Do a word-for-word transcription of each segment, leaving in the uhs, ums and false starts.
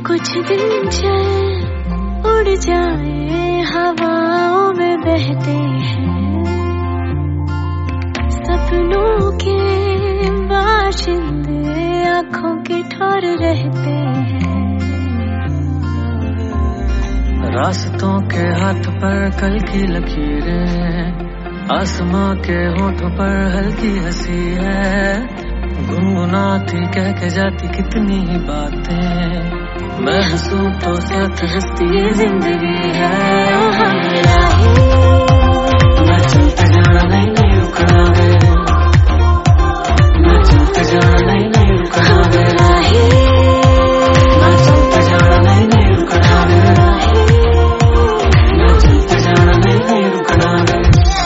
कुछ दिन चल उड़ जाए हवाओं में बहते हैं, सपनों के बाशिंदे आँखों के ठौर रहते हैं। रास्तों के हाथ पर कल की लकीरें, आसमां के होठों पर हल्की हंसी है। गुनगुनाती कह के जाती कितनी ही बातें, मैं हंसूं तो साथ हंसती ये जिंदगी है। मैं चलते जाना नहीं नहीं रुकना है, मैं चलते जाना नहीं नहीं रुकना है, मैं चलते जाना नहीं नहीं रुकना है, मैं चलते जाना नहीं नहीं रुकना है।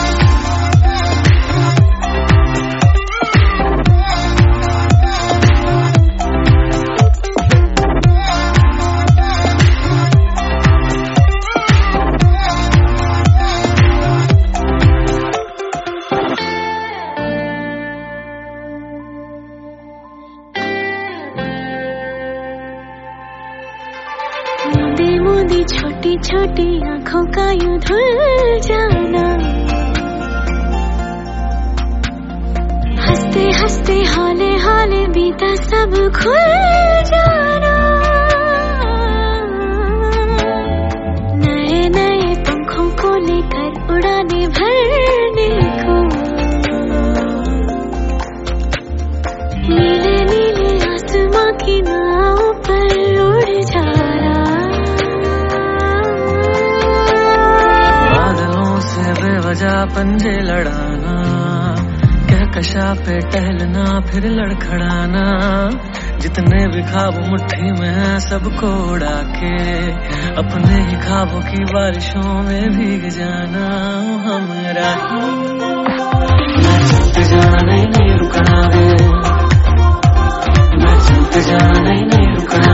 मोदी छोटी छोटी आंखों का यूं धुल जाना, हंसते हंसते हौले हौले बीता सब खुल जाना। नए नए पंखों को लेकर उड़ाने भरने को, नीले नीले आसमां की नाव पर उड़ जाना। बेवजह पंजे लड़ाना, कहकशा पे टहलना फिर लड़खड़ाना। जितने भी ख्वाब मुट्ठी में हैं सबको उड़ा के, अपने ही ख्वाबों की बारिशों में भीग जाना। हमरा मैं चलते जाना नहीं नहीं रुकना है, मैं चलते जाना नहीं नहीं रुकना